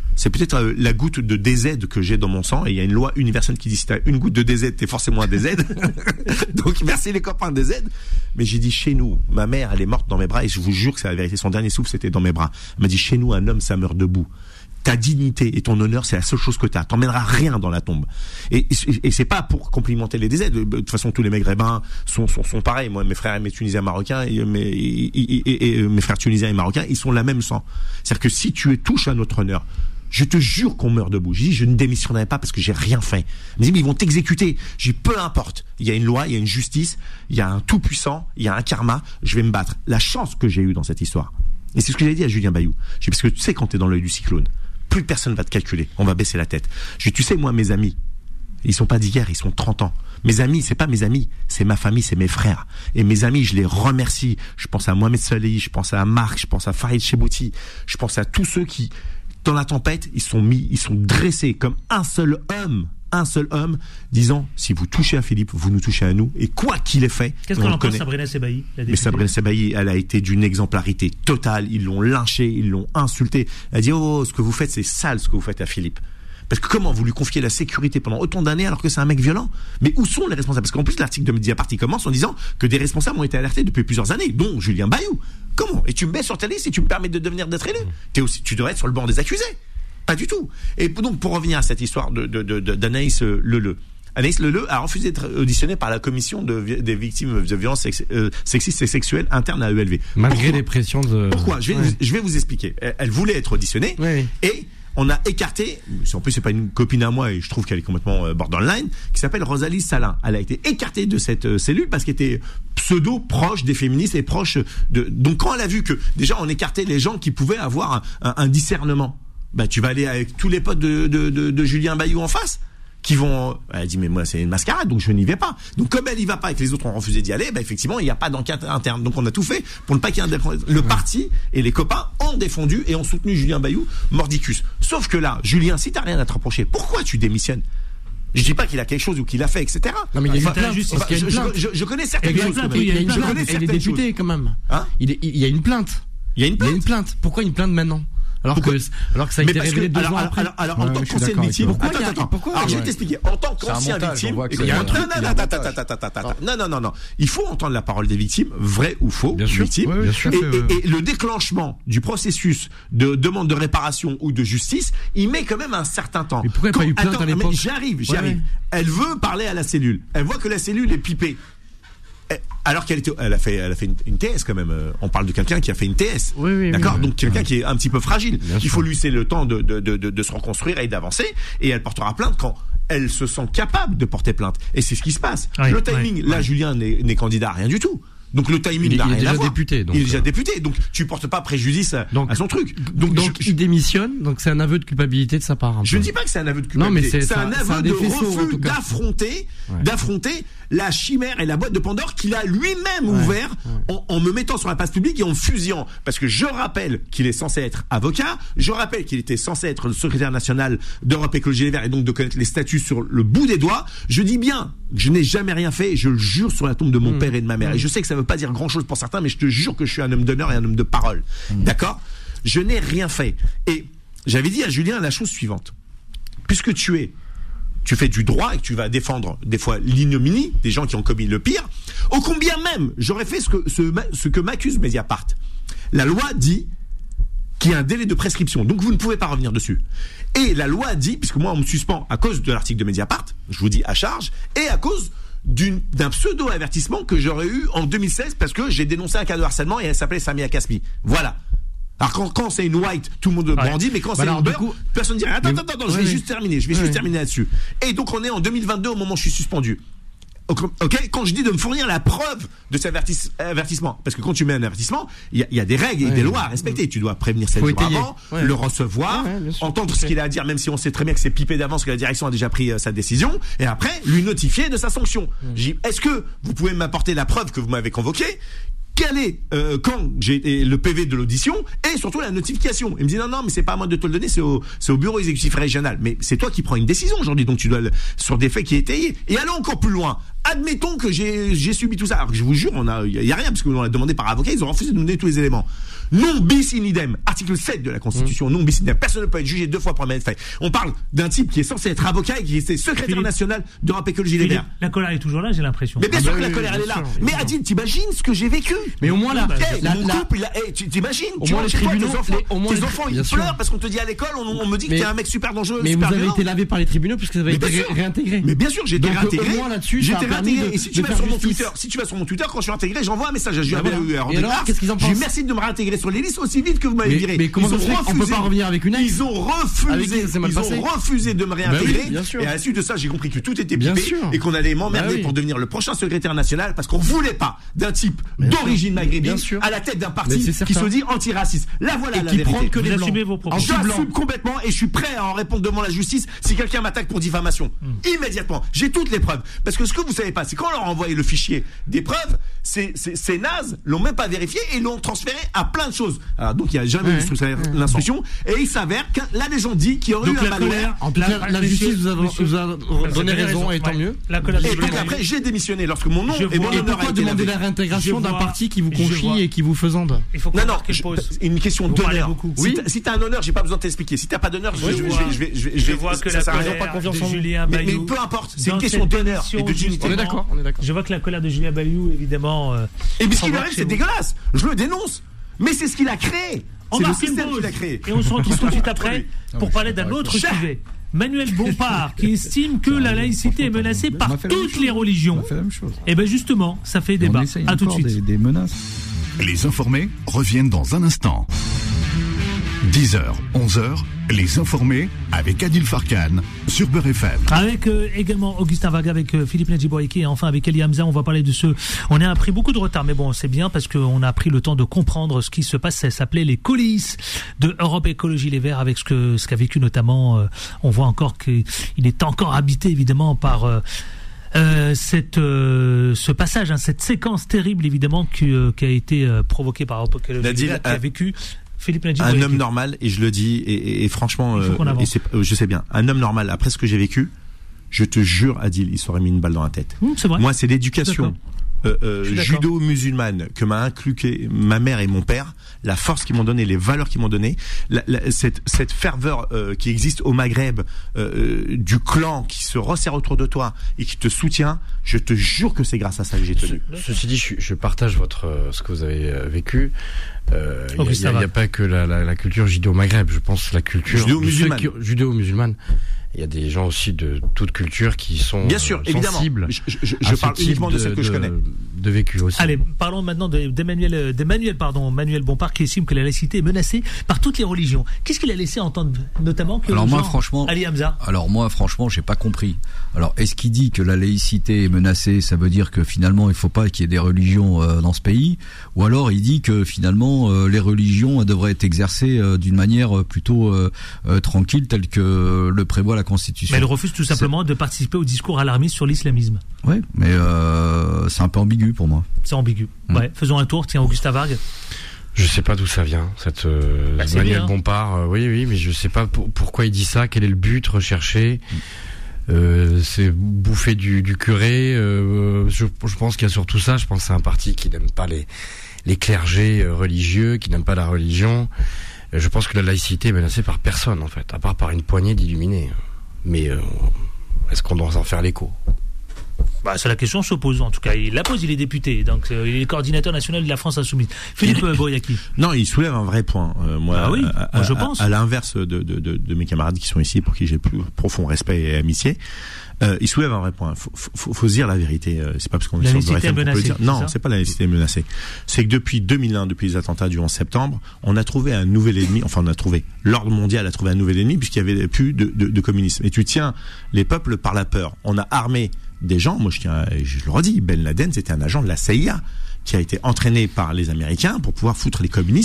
C'est peut-être euh, la goutte de D Z que j'ai dans mon sang, et il y a une loi universelle qui dit si t'as une goutte de D Z, t'es forcément un D Z. Donc merci les copains D Z. Mais j'ai dit chez nous, ma mère, elle est morte dans mes bras, et je vous jure que c'est la vérité. Son dernier souffle, c'était dans mes bras. Elle m'a dit chez nous, un homme, ça meurt debout. Ta dignité et ton honneur, c'est la seule chose que t'as. T'emmèneras rien dans la tombe. Et, et, et c'est pas pour complimenter les D Z. De toute façon, tous les maghrébins sont, sont, sont pareils. Moi, mes frères et mes tunisiens marocains, et mes, et, et, et, et mes frères tunisiens et marocains, ils sont la même sang. C'est-à-dire que si tu touches à notre honneur, je te jure qu'on meurt debout. Je dis, je ne démissionnerai pas parce que j'ai rien fait. Ils me disent, mais ils vont t'exécuter. Je dis, peu importe. Il y a une loi, il y a une justice, il y a un tout-puissant, il y a un karma. Je vais me battre. La chance que j'ai eue dans cette histoire. Et c'est ce que j'ai dit à Julien Bayou. Je dis, parce que tu sais, quand t'es dans l'œil du cyclone, plus personne va te calculer. On va baisser la tête. Je dis, tu sais, moi, mes amis, ils sont pas d'hier, ils sont trente ans. Mes amis, c'est pas mes amis, c'est ma famille, c'est mes frères. Et mes amis, je les remercie. Je pense à Mohamed Saleh, je pense à Marc, je pense à Farid Chebouti, je pense à tous ceux qui, dans la tempête, ils sont mis, ils sont dressés comme un seul homme, un seul homme, disant, si vous touchez à Philippe, vous nous touchez à nous, et quoi qu'il ait fait, qu'est-ce qu'on en pense, Sabrina Sebaï? Mais Sabrina Sebaï, elle a été d'une exemplarité totale, ils l'ont lynché, ils l'ont insulté. Elle a dit, oh, ce que vous faites, c'est sale ce que vous faites à Philippe. Parce que comment vous lui confiez la sécurité pendant autant d'années alors que c'est un mec violent? Mais où sont les responsables? Parce qu'en plus, l'article de Mediapart commence en disant que des responsables ont été alertés depuis plusieurs années, dont Julien Bayou. Comment? Et tu me mets sur ta liste et tu me permets de devenir d'être élu? T'es aussi, tu devrais être sur le banc des accusés. Pas du tout. Et donc, pour revenir à cette histoire de, de, de, de d'Anaïs Leleu. Anaïs Leleu a refusé d'être auditionnée par la commission de, des victimes de violences sex, euh, sexistes et sexuelles internes à E L V. Malgré Pourquoi? les pressions de... Pourquoi? Je vais, ouais. je vais vous expliquer. Elle, elle voulait être auditionnée, ouais. et on a écarté, en plus c'est pas une copine à moi et je trouve qu'elle est complètement euh, borderline, qui s'appelle Rosalie Salin. Elle a été écartée de cette euh, cellule parce qu'elle était pseudo proche des féministes et proche de... Donc quand elle a vu que déjà on écartait les gens qui pouvaient avoir un, un, un discernement, bah tu vas aller avec tous les potes de, de, de, de Julien Bayou en face qui vont... Elle dit, mais moi, c'est une mascarade, donc je n'y vais pas. Donc, comme elle y va pas et que les autres ont refusé d'y aller, bah, effectivement, il n'y a pas d'enquête interne. Donc, on a tout fait pour ne pas qu'il y ait un... Le parti et les copains ont défendu et ont soutenu Julien Bayou mordicus. Sauf que là, Julien, si t'as rien à te reprocher, pourquoi tu démissionnes? Je dis pas qu'il a quelque chose ou qu'il a fait, et cetera. Non, mais il y a enfin, une plainte. juste, enfin, je, je, je, je connais certaines choses. Plainte, il y a une plainte. Il est député, choses. quand même. Hein? il, est, il y a une plainte. Il y a une plainte. Il y a une plainte. Pourquoi une plainte maintenant? Alors pourquoi? que, alors que ça a été révélé deux alors, ans alors, après. Alors, alors, ouais, en tant qu'ancienne victime, pourquoi attends, il y a, attends, pourquoi alors, je vais ouais. t'expliquer. En tant qu'ancien victime, il y a un truc. Non, non, non, non. Il faut entendre la parole des victimes, vrai ou faux, bien sûr, victimes. Ouais, bien sûr. Et, et, et le déclenchement du processus de demande de réparation ou de justice, il met quand même un certain temps. Mais pourquoi il n'y a pas eu plainte attends, à l'époque? J'arrive, j'y ouais, arrive. Ouais. Elle veut parler à la cellule. Elle voit que la cellule est pipée. Alors qu'elle était, elle a fait, elle a fait une, une T S quand même. On parle de quelqu'un qui a fait une T S, oui, oui, d'accord. Oui, Donc quelqu'un oui. qui est un petit peu fragile. Bien Il sûr. faut lui laisser le temps de, de, de, de, de se reconstruire et d'avancer. Et elle portera plainte quand elle se sent capable de porter plainte. Et c'est ce qui se passe. Oui, le timing, oui, là, oui. Julien n'est, n'est candidat à rien du tout. Donc le timing il, n'a il rien est déjà à voir. député. Donc, il est déjà euh... député. Donc tu portes pas préjudice à, donc, à son truc. Donc, Donc, donc je, il démissionne. Donc c'est un aveu de culpabilité de sa part. je ne dis pas que c'est un aveu de culpabilité. Non, mais c'est, c'est un c'est aveu un de faisceaux, refus d'affronter, ouais. d'affronter la chimère et la boîte de Pandore qu'il a lui-même ouais. ouvert ouais. en, en me mettant sur la place publique et en me fusillant. Parce que je rappelle qu'il est censé être avocat, je rappelle qu'il était censé être le secrétaire national d'Europe Écologie Les Verts et donc de connaître les statuts sur le bout des doigts. Je dis bien, je n'ai jamais rien fait et je le jure sur la tombe de mon mmh. père et de ma mère. Mmh. Et je sais que ça ne veut pas dire grand-chose pour certains, mais je te jure que je suis un homme d'honneur et un homme de parole. Mmh. D'accord ? Je n'ai rien fait. Et j'avais dit à Julien la chose suivante. Puisque tu es tu fais du droit et que tu vas défendre des fois l'ignominie des gens qui ont commis le pire, ô combien même j'aurais fait ce que, ce, ce que m'accuse Mediapart. La loi dit qu'il y a un délai de prescription, donc vous ne pouvez pas revenir dessus. Et la loi dit, puisque moi on me suspend à cause de l'article de Mediapart, je vous dis à charge, et à cause d'une, d'un pseudo-avertissement que j'aurais eu en deux mille seize parce que j'ai dénoncé un cas de harcèlement et elle s'appelait Samia Kasmi. Voilà. Alors quand, quand c'est une white, tout le monde ouais. brandit, mais quand bah c'est une beurre, coup, personne ne dit rien. Attends, attends, attends, je vais oui. juste terminer, je vais oui. juste terminer là-dessus. Et donc on est en deux mille vingt-deux au moment où je suis suspendu. Ok, quand je dis de me fournir la preuve de cet avertis, avertissement, parce que quand tu mets un avertissement, il y, y a des règles et ouais. des lois à respecter. Tu dois prévenir sept jours avant, ouais. le recevoir, ouais, ouais, entendre ce qu'il a à dire, même si on sait très bien que c'est pipé d'avance, que la direction a déjà pris euh, sa décision, et après lui notifier de sa sanction. Ouais. J'ai dit, est-ce que vous pouvez m'apporter la preuve que vous m'avez convoqué? Quel est euh, quand j'ai le P V de l'audition et surtout la notification. Il me dit non non mais c'est pas à moi de te le donner, c'est au c'est au bureau exécutif régional. Mais c'est toi qui prends une décision aujourd'hui, donc tu dois le, sur des faits qui étaient étayés. Et allons encore plus loin. Admettons que j'ai, j'ai subi tout ça. Alors que je vous jure, on a, il y a rien parce qu'on l'a demandé par avocat, ils ont refusé de nous donner tous les éléments. Non bis in idem. Article sept de la Constitution. Mmh. Non bis in idem. Personne ne peut être jugé deux fois pour un même fait. On parle d'un type qui est censé être avocat et qui est secrétaire Philippe, national d'Europe Écologie Les Verts. La colère est toujours là, j'ai l'impression. Mais bien ah sûr bah que oui, la colère oui, elle est là. sûr, mais Adil, t'imagines ce que j'ai vécu? Mais au moins là, hey, la, mon la, couple, il a, hey, tu t'imagines? Au tu moins vois, les tes tribunaux, enfants, les, au moins tes les, enfants, ils bien pleurent sûr. parce qu'on te dit à l'école, on, on me dit que t'es un mec super dangereux. Mais super vous avez violent. été lavé par les tribunaux puisque vous avez été ré- réintégré. Mais bien sûr, j'ai été Donc, réintégré. Au moins là-dessus, j'ai ça a été permis réintégré. de, Et si de tu vas faire sur mon justice. Twitter, si tu vas sur mon Twitter, quand je suis intégré, j'envoie un message à Julien Ah, voilà. Bayou. Et alors, qu'est-ce qu'ils en pensent? Je lui remercie de me réintégrer sur les listes aussi vite que vous m'avez Mais- viré. mais comment Ils ça ont se fait qu'on peut refusé- pas revenir avec une ex? Ils ont Avec refusé. qui ça s'est mal Ils ont passé? refusé de me Bah réintégrer. oui, bien sûr. Et à la suite de ça, j'ai compris que tout était Bien pipé sûr. et qu'on allait m'emmerder Bah oui. pour devenir le prochain secrétaire national parce qu'on voulait pas d'un type Bien d'origine sûr. maghrébine Bien sûr. à la tête d'un Mais parti c'est qui certain. se dit antiraciste. Là voilà Et la qui vérité. prend que Vous les blancs. assumez vos propos. J'assume complètement et je suis prêt à en répondre devant la justice si quelqu'un m'attaque pour diffamation. Hmm. Immédiatement. J'ai toutes les preuves. Parce que ce que vous savez pas, c'est quand on leur a envoyé le fichier des preuves, ces, ces, ces nazes l'ont même pas vérifié et l'ont transféré à plein de choses. Alors, donc il y a jamais Ouais. eu l'instruction et il s'avère que la légende dit qu'il y aurait Donc eu un la malware. colère, En tout cas, la justice vous a, vous a donné raison et tant mieux. La colère Et de donc Julien après, j'ai démissionné lorsque mon nom Je et mon vois. Et honneur a pourquoi été demander lavé. la réintégration Je d'un vois. parti qui vous Je vois. confie et qui vous faisande? Il faut qu'on Non, non, marque une je- pause. une question Vous parlez d'honneur. beaucoup. Si Oui. t'as- Si t'as un honneur, j'ai pas besoin de t'expliquer. Si t'as pas d'honneur, je, Je je, je, vois. vais- je vais, je vais, Je vais- vois que ça la sert à rien. colère pas confiance de en vous. Julien Mais, mais Bayou. peu importe, c'est dans une question cette d'honneur et émission, de dignité. justement, On est d'accord, on est d'accord. Je vois que la colère de Julien Bayou, évidemment. euh, Et puis ce qui lui s'envoie arrive, chez c'est vous. dégueulasse. Je le dénonce. Mais c'est ce qu'il a créé. On C'est le marque une système pause qu'il a créé. et on se retrouve tout de suite après pour parler d'un autre Cher. sujet. Manuel Bompard qui estime que la laïcité est menacée par On a fait la même toutes chose. les religions. On a fait la même chose. Et bien justement, ça fait Et débat. on essaye À tout de encore suite. des, des menaces. Les informés reviennent dans un instant. dix heures, onze heures, les informés avec Adil Farkan sur Beurre F M. Avec euh, également Augustin Vaga, avec euh, Philippe Nedjiboyeki et enfin avec Elie Hamza, on va parler de ce... On a pris beaucoup de retard, mais bon, c'est bien parce qu'on a pris le temps de comprendre ce qui se passe. Ça s'appelait les coulisses de Europe Écologie Les Verts avec ce que ce qu'a vécu notamment... Euh, on voit encore qu'il est encore habité évidemment par... Euh, Euh, cette, euh, ce passage, hein, cette séquence terrible évidemment qui, euh, qui a été euh, provoquée par Europe Écologie Les Nadine, Verts, qui a un- vécu Philippe Nadji. Un homme normal, et je le dis, et, et, et franchement, Il faut euh, qu'on avance. et c'est- euh, je sais bien, un homme normal, après ce que j'ai vécu, je te jure, Adil, il s'aurait mis une balle dans la tête. Hum, c'est vrai. Moi, c'est l'éducation D'accord. euh, euh, Je suis d'accord. judo-musulmane que m'a inculqué ma mère et mon père, la force qu'ils m'ont donné, les valeurs qu'ils m'ont donné, la, la, cette, cette ferveur euh, qui existe au Maghreb, euh, euh, du clan qui se resserre autour de toi et qui te soutient, je te jure que c'est grâce à ça que j'ai tenu. Ce- Ceci dit, je, je partage votre euh, ce que vous avez euh, vécu. Euh, Il n'y a, Augustin il y a- il y a Vague. pas que la, la, la culture judéo-maghreb. Je pense la culture Judéo-musulmane. de ceux qui- judéo-musulmane. Il y a des gens aussi de toute culture qui sont Bien sûr, euh, évidemment. sensibles. Je, je, je, à je ce parle type uniquement de, celles que je connais. De vécu aussi. Allez, parlons maintenant de- d'Emmanuel, euh, d'Emmanuel, pardon, Manuel Bompard qui estime que la laïcité est menacée par toutes les religions. Qu'est-ce qu'il a laissé entendre, notamment que Alors les moi, gens- franchement- Ali Hamza. Alors moi, franchement, j'ai pas compris. Alors, est-ce qu'il dit que la laïcité est menacée, ça veut dire que finalement, il faut pas qu'il y ait des religions euh, dans ce pays, ou alors il dit que finalement, euh, les religions euh, devraient être exercées euh, d'une manière euh, plutôt euh, euh, tranquille, telle que le prévoit la Constitution. Mais elle refuse tout simplement de participer au discours alarmiste sur l'islamisme. Oui, mais euh, c'est un peu ambigu pour moi. C'est ambigu. Mm. Ouais. Faisons un tour. Tiens, Augustin Vargue. Je sais pas d'où ça vient, cette euh, Bah, c'est Manuel bien. Bompard. euh, oui, oui, mais je sais pas pour- pourquoi il dit ça. Quel est le but recherché? Euh, c'est bouffer du, du curé. Euh, je, je pense qu'il y a surtout ça. Je pense que c'est un parti qui n'aime pas les les clergés euh, religieux, qui n'aime pas la religion. Euh, Je pense que la laïcité est menacée par personne en fait, à part par une poignée d'illuminés. Mais euh, est-ce qu'on doit en faire l'écho? Bah, c'est la question se pose. En tout cas, il la pose. Il est député, donc euh, il est coordinateur national de la France Insoumise. Philippe euh, Boyaki. Non, il soulève un vrai point. Euh, moi, Ah oui, à, moi, je à- pense. à l'inverse de, de, de, de mes camarades qui sont ici, pour qui j'ai le plus profond respect et amitié, euh, il soulève un vrai point. Faut, faut, faut se dire la vérité. Euh, C'est pas parce qu'on est La sur laïcité Beurre F M est qu'on peut le dire. menacée, c'est Non, ça c'est pas la laïcité menacée. C'est que depuis deux mille un, depuis les attentats du onze septembre, on a trouvé un nouvel ennemi. Enfin, on a trouvé. L'ordre mondial a trouvé un nouvel ennemi puisqu'il y avait plus de, de, de communisme. Et tu tiens les peuples par la peur. On a armé des gens. Moi, je tiens, à- je le redis. Ben Laden, c'était un agent de la C I A qui a été entraîné par les Américains pour pouvoir foutre les communistes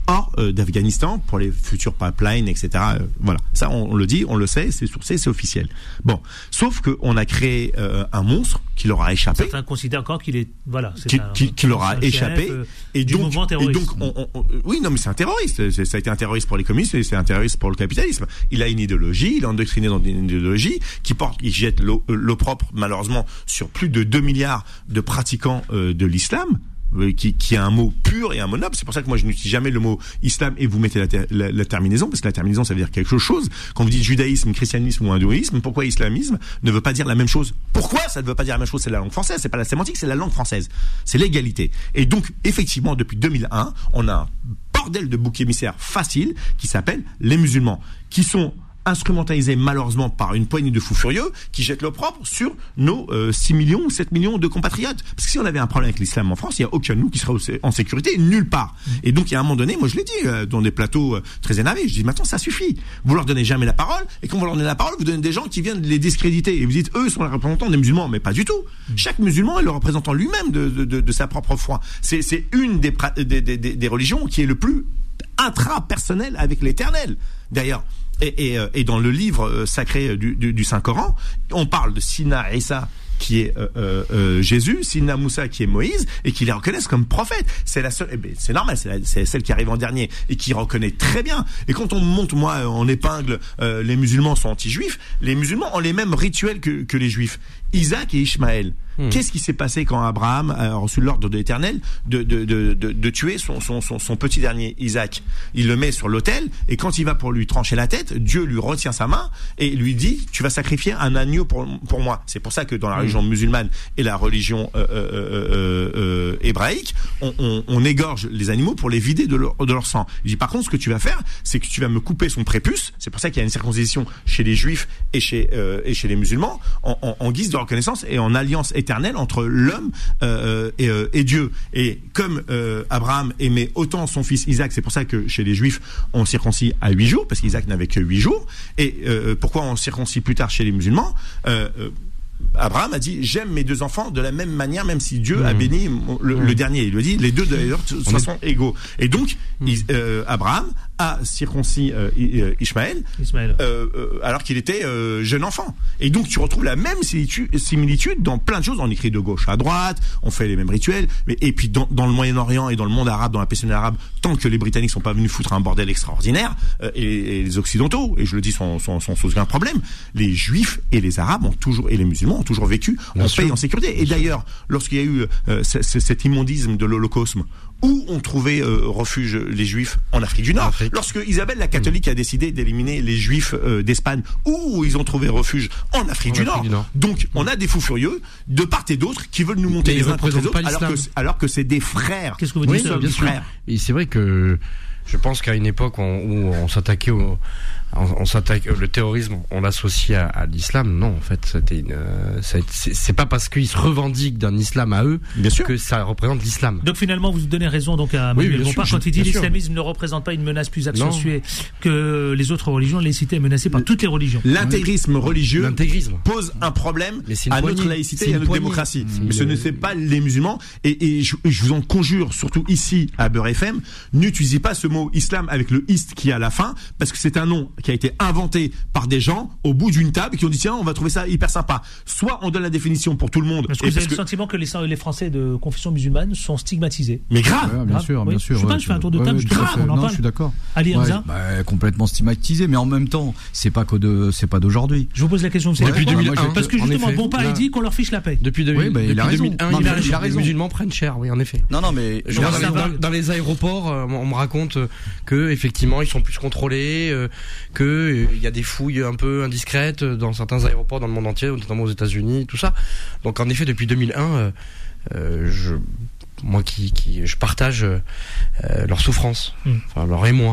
hors euh, d'Afghanistan pour les futurs pipelines, et cetera. Euh, voilà, ça on, on le dit, on le sait, c'est sourcé, c'est officiel. Bon, sauf que on a créé euh, un monstre qui leur a échappé. Certains considèrent encore qu'il est voilà, c'est qui, un, qui, qui leur a échappé. euh, Et du donc, mouvement terroriste. et donc on, on, on, oui, non, mais c'est un terroriste. C'est, ça a été un terroriste pour les communistes et c'est un terroriste pour le capitalisme. Il a une idéologie, il est endoctriné dans une idéologie qui porte, qui jette l'eau, l'opprobre malheureusement sur plus de deux milliards de pratiquants euh, de l'islam. Qui, qui a un mot pur et un mot noble. C'est pour ça que moi je n'utilise jamais le mot islam et vous mettez la, ter- la, la terminaison, parce que la terminaison ça veut dire quelque chose. Quand vous dites judaïsme, christianisme ou hindouisme, pourquoi islamisme ne veut pas dire la même chose? Pourquoi ça ne veut pas dire la même chose? C'est la langue française, c'est pas la sémantique, c'est la langue française. C'est l'égalité. Et donc effectivement depuis deux mille un, on a un bordel de bouc émissaire facile qui s'appelle les musulmans, qui sont instrumentalisé malheureusement par une poignée de fous furieux qui jettent l'opprobre sur nos euh, six millions ou sept millions de compatriotes. Parce que si on avait un problème avec l'islam en France, il n'y a aucun de nous qui serait en sécurité, nulle part. Et donc, il y a un moment donné, moi je l'ai dit, euh, dans des plateaux euh, très énervés, je dis, maintenant ça suffit. Vous leur donnez jamais la parole, et quand vous leur donnez la parole, vous donnez des gens qui viennent les discréditer. Et vous dites, eux sont les représentants des musulmans, mais pas du tout. Chaque musulman est le représentant lui-même de, de, de, de sa propre foi. C'est, c'est une des, pra- des, des, des, des religions qui est le plus intra-personnel avec l'éternel. D'ailleurs, Et, et, et dans le livre sacré du, du, du Saint-Coran, on parle de Sina Issa qui est euh, euh, Jésus, Sina Moussa qui est Moïse, et qui les reconnaissent comme prophètes. C'est la seule, eh ben, c'est normal, c'est, la, c'est celle qui arrive en dernier et qui reconnaît très bien. Et quand on monte, moi, en épingle, euh, les musulmans sont anti-juifs. Les musulmans ont les mêmes rituels que, que les juifs. Isaac et Ishmaël. Mmh. Qu'est-ce qui s'est passé quand Abraham a reçu l'ordre de l'Éternel de, de, de, de, de tuer son, son, son, son petit dernier Isaac? Il le met sur l'autel, et quand il va pour lui trancher la tête, Dieu lui retient sa main et lui dit, tu vas sacrifier un agneau pour, pour moi. C'est pour ça que dans la religion musulmane et la religion euh, euh, euh, euh, hébraïque, on, on, on égorge les animaux pour les vider de leur, de leur sang. Il dit, par contre, ce que tu vas faire, c'est que tu vas me couper son prépuce. C'est pour ça qu'il y a une circoncision chez les juifs et chez, euh, et chez les musulmans, en, en, en guise de reconnaissance et en alliance éternelle entre l'homme euh, et, euh, et Dieu. Et comme euh, Abraham aimait autant son fils Isaac, c'est pour ça que chez les juifs on circoncie à huit jours, parce qu'Isaac n'avait que huit jours. Et euh, pourquoi on circoncie plus tard chez les musulmans? euh, euh, Abraham a dit, j'aime mes deux enfants de la même manière, même si Dieu mmh. a béni le, mmh. le dernier. Il le dit, les deux d'ailleurs de toute façon est... égaux. Et donc mmh. il, euh, Abraham a circoncis euh, Ishmaël, Ishmaël. Euh, euh, alors qu'il était euh, jeune enfant. Et donc tu retrouves la même similitude dans plein de choses. On écrit de gauche à droite, on fait les mêmes rituels. Mais, et puis dans, dans le Moyen-Orient et dans le monde arabe, dans la péninsule arabe, tant que les Britanniques sont pas venus foutre un bordel extraordinaire, euh, et, et les Occidentaux, et je le dis sans, sans, sans aucun problème, les Juifs et les Arabes ont toujours, et les musulmans ont toujours vécu en paix et en sécurité. Et d'ailleurs, lorsqu'il y a eu euh, c- c- cet immondisme de l'Holocauste, où ont trouvé euh, refuge les Juifs? En Afrique du Nord. Afrique. Lorsque Isabelle la catholique mmh. a décidé d'éliminer les Juifs euh, d'Espagne, où ils ont trouvé refuge? En Afrique, en du, Afrique Nord. du Nord. Donc, mmh. on a des fous furieux de part et d'autre qui veulent nous monter mais les uns contre les autres, alors que, alors que c'est des frères. Qu'est-ce que vous dites? Oui, bien sûr. Et c'est vrai que je pense qu'à une époque où on, où on s'attaquait au On, on s'attaque le terrorisme, on l'associe à, à l'islam. Non, en fait, c'était une, euh, c'est, c'est pas parce qu'ils se revendiquent d'un islam à eux bien sûr. que ça représente l'islam. Donc finalement, vous donnez raison donc à Manuel oui, Bompard quand il dit l'islamisme sûr. ne représente pas une menace plus accentuée non. que les autres religions. Les cités est menacée par toutes les religions. L'intégrisme religieux L'intégrisme. pose un problème à poignée. notre laïcité et à notre poignée. démocratie. Mmh. Mais ce ne sont pas les musulmans. Et, et je, je vous en conjure, surtout ici à Beurre F M, n'utilisez pas ce mot islam avec le ist qui est à la fin, parce que c'est un nom qui a été inventé par des gens au bout d'une table qui ont dit tiens, on va trouver ça hyper sympa. Soit on donne la définition pour tout le monde. Est-ce que vous avez le sentiment que les, les Français de confession musulmane sont stigmatisés? Mais grave. Ouais, bien grave. sûr, oui. bien sûr. Je sais pas, ouais, je fais un tour de table, ouais, je, grave, on en non, parle. je suis d'accord. Ali Hamza. Ouais, bah, complètement stigmatisé, mais en même temps, c'est pas que de, c'est pas d'aujourd'hui. Je vous pose la question. Vous savez depuis deux mille un, parce que justement, Bompard là, il dit qu'on leur fiche la paix. Depuis, deux mille, oui, bah, depuis il a deux mille un, non, il, a il raison. a raison. Les musulmans prennent cher, oui, en effet. Non, non, mais je dans, dans, dans, dans les aéroports, euh, on me raconte que effectivement, ils sont plus contrôlés, euh, que il y a des fouilles un peu indiscrètes dans certains aéroports dans le monde entier, notamment aux États-Unis, tout ça. Donc en effet, depuis deux mille un, euh, euh, je, moi qui, qui, je partage euh, leur souffrance, mmh. enfin leur émoi,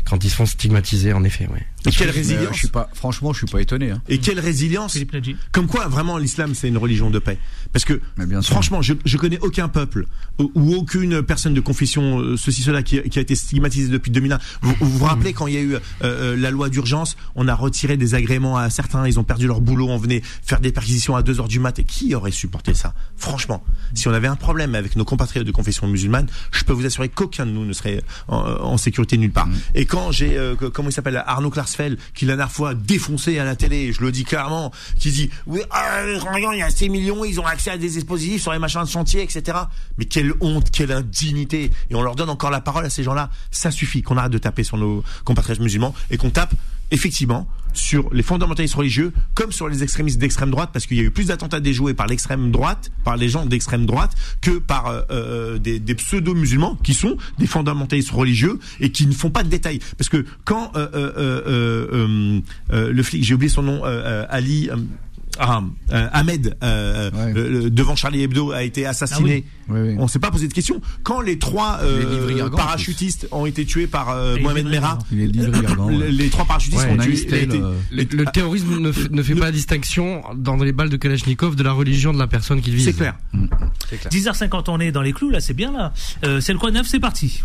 quand ils se font stigmatiser, en effet, ouais. Et quelle Mais, euh, résilience. je suis pas, franchement, je suis pas étonné. Hein. Et quelle résilience. Philippe Nadji. Comme quoi, vraiment, l'islam, c'est une religion de paix. Parce que, Mais bien sûr. franchement, je, je connais aucun peuple ou, ou aucune personne de confession, euh, ceci, cela, qui, qui a été stigmatisée depuis deux mille un. Vous vous, vous rappelez quand il y a eu euh, euh, la loi d'urgence, on a retiré des agréments à certains, ils ont perdu leur boulot, on venait faire des perquisitions à deux heures du mat. Et qui aurait supporté ça? Franchement, si on avait un problème avec nos compatriotes de confession musulmane, je peux vous assurer qu'aucun de nous ne serait en, en sécurité nulle part. Mmh. Et quand j'ai, euh, comment il s'appelle, Arnaud Klarsfeld, qui la dernière fois défoncé à la télé, je le dis clairement, qui dit oui, euh, il y a six millions, ils ont accès à des dispositifs sur les machins de chantier, et cetera. Mais quelle honte, quelle indignité. Et on leur donne encore la parole à ces gens-là. Ça suffit qu'on arrête de taper sur nos compatriotes musulmans et qu'on tape effectivement sur les fondamentalistes religieux comme sur les extrémistes d'extrême droite, parce qu'il y a eu plus d'attentats déjoués par l'extrême droite, par les gens d'extrême droite, que par euh, euh, des, des pseudo-musulmans qui sont des fondamentalistes religieux et qui ne font pas de détails. Parce que quand euh, euh, euh, euh, euh, le flic, j'ai oublié son nom, euh, euh, Ali... Euh, Ah, euh, Ahmed euh, ouais. euh, devant Charlie Hebdo a été assassiné. Ah oui. Oui, oui. On s'est pas posé de questions. Quand les trois euh, parachutistes ont été tués par euh, Mohamed Merah, il est livré Gargan, ouais. les, les trois parachutistes Ouais, ont on a tué. listé été, le- Le, le terrorisme ne, f- ne fait pas la distinction dans les balles de Kalachnikov de la religion de la personne qu'il vise. C'est clair. C'est clair. dix heures cinquante, on est dans les clous, là, c'est bien, là. Euh, c'est le Quad Neuf, c'est parti.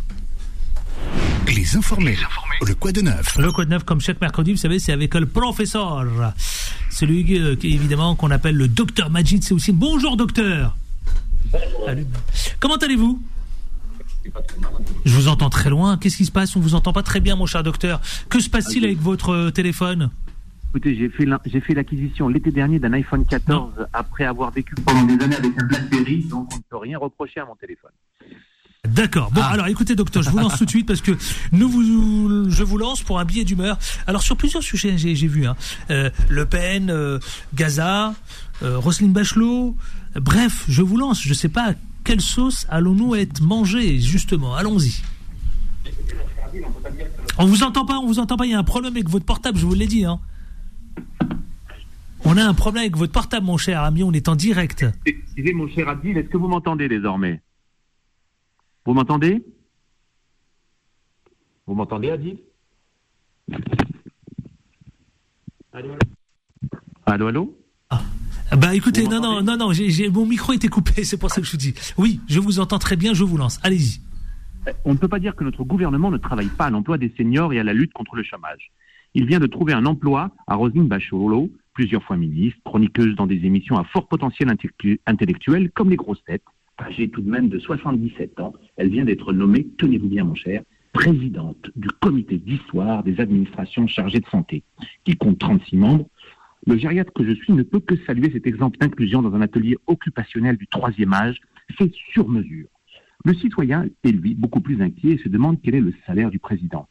Les informés. Le quoi de neuf. Le Quad Neuf, comme chaque mercredi, vous savez, c'est avec le professeur. Celui euh, qui, évidemment, qu'on appelle le docteur Majid, c'est aussi. Bonjour, docteur. Salut. Comment allez-vous? Je vous entends très loin. Qu'est-ce qui se passe? On vous entend pas très bien, mon cher docteur. Que se passe-t-il avec votre euh, téléphone? Écoutez, j'ai fait l'in- j'ai fait l'acquisition l'été dernier d'un iPhone quatorze après avoir vécu pendant des années avec un BlackBerry, donc on ne peut rien reprocher à mon téléphone. D'accord. Bon, Ah. alors écoutez, docteur, je vous lance tout de suite parce que nous vous, je vous lance pour un billet d'humeur. Alors sur plusieurs sujets, j'ai, j'ai vu, hein, euh, Le Pen, euh, Gaza, euh, Roselyne Bachelot. Euh, bref, je vous lance. Je sais pas à quelle sauce allons-nous être mangés justement. Allons-y. On vous entend pas, on vous entend pas. Il y a un problème avec votre portable. Je vous l'ai dit, hein. On a un problème avec votre portable, mon cher ami. On est en direct. Excusez mon cher Adil, est-ce que vous m'entendez désormais? Vous m'entendez? Vous m'entendez, Adil? Allô, allô? Allô, allô? Bah écoutez, Vous non, non, non, non, j'ai, j'ai, mon micro était coupé, c'est pour ça que je vous dis. Oui, je vous entends très bien, je vous lance. Allez-y. On ne peut pas dire que notre gouvernement ne travaille pas à l'emploi des seniors et à la lutte contre le chômage. Il vient de trouver un emploi à Roselyne Bachelot, plusieurs fois ministre, chroniqueuse dans des émissions à fort potentiel intellectu- intellectuel comme Les Grosses Têtes. Âgée tout de même de soixante-dix-sept ans, elle vient d'être nommée, tenez-vous bien mon cher, présidente du comité d'histoire des administrations chargées de santé, qui compte trente-six membres. Le gériatre que je suis ne peut que saluer cet exemple d'inclusion dans un atelier occupationnel du troisième âge, fait sur mesure. Le citoyen est, lui, beaucoup plus inquiet et se demande quel est le salaire du président.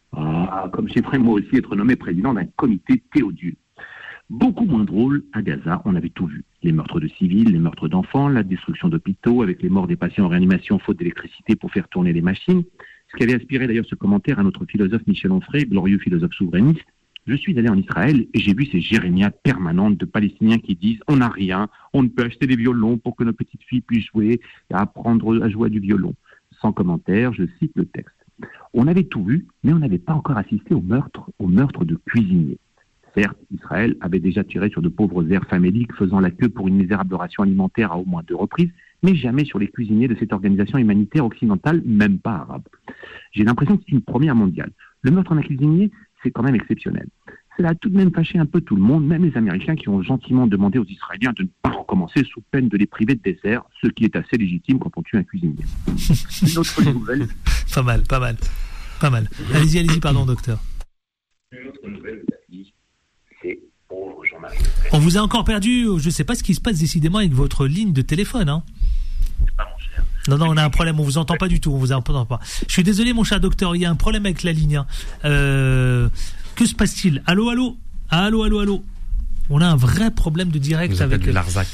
Ah, comme j'aimerais moi aussi être nommé président d'un comité Théodule. Beaucoup moins drôle, à Gaza, on avait tout vu. Les meurtres de civils, les meurtres d'enfants, la destruction d'hôpitaux, avec les morts des patients en réanimation faute d'électricité pour faire tourner les machines. Ce qui avait inspiré d'ailleurs ce commentaire à notre philosophe Michel Onfray, glorieux philosophe souverainiste. Je suis allé en Israël et j'ai vu ces jérémiades permanentes de Palestiniens qui disent « on n'a rien, on ne peut acheter des violons pour que nos petites filles puissent jouer et apprendre à jouer du violon ». Sans commentaire, je cite le texte. On avait tout vu, mais on n'avait pas encore assisté au meurtre, au meurtre de cuisiniers. Certes, Israël avait déjà tiré sur de pauvres airs faméliques faisant la queue pour une misérable ration alimentaire à au moins deux reprises, mais jamais sur les cuisiniers de cette organisation humanitaire occidentale, même pas arabe. J'ai l'impression que c'est une première mondiale. Le meurtre d'un cuisinier, c'est quand même exceptionnel. Cela a tout de même fâché un peu tout le monde, même les Américains qui ont gentiment demandé aux Israéliens de ne pas recommencer sous peine de les priver de dessert, ce qui est assez légitime quand on tue un cuisinier. Une autre nouvelle. Pas mal, pas mal, pas mal. Allez-y, allez-y, pardon, docteur. Une autre nouvelle, c'est pauvre Jean-Marie. On vous a encore perdu. Je sais pas ce qui se passe décidément avec votre ligne de téléphone, hein. Pas mon cher. Non, non, on a un problème, on vous entend pas du tout, on vous entend pas. Je suis désolé, mon cher docteur, il y a un problème avec la ligne. Hein. Euh, que se passe-t-il? Allô, allô, allô, allô, allô. On a un vrai problème de direct Vous avec. appelle du Larzac.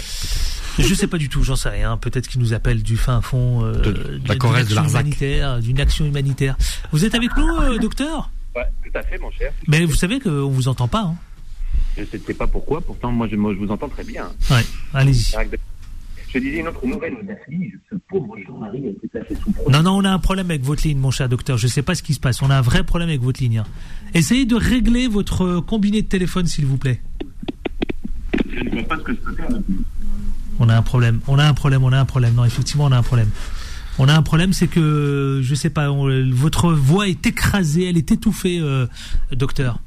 Je sais pas du tout, j'en sais rien. Peut-être qu'il nous appelle du fin fond euh, De- de la Corrèze de d'une action Larzac. humanitaire, d'une action humanitaire. Vous êtes avec nous, euh, docteur? Ouais, tout à fait, mon cher. Mais vous savez qu'on vous entend pas. Hein. Je ne sais pas pourquoi, pourtant moi je, moi je vous entends très bien. Ouais, allez-y. Je disais, une autre nouvelle nous afflige. Ce pauvre Jean-Marie a été placé sous protection. Non, non, on a un problème avec votre ligne, mon cher docteur. Je ne sais pas ce qui se passe. On a un vrai problème avec votre ligne. Hein. Essayez de régler votre combiné de téléphone, s'il vous plaît. Je ne vois pas ce que je peux faire depuis. On a un problème. On a un problème. On a un problème. Non, effectivement, on a un problème. On a un problème, c'est que, je sais pas, on, votre voix est écrasée, elle est étouffée, euh, docteur.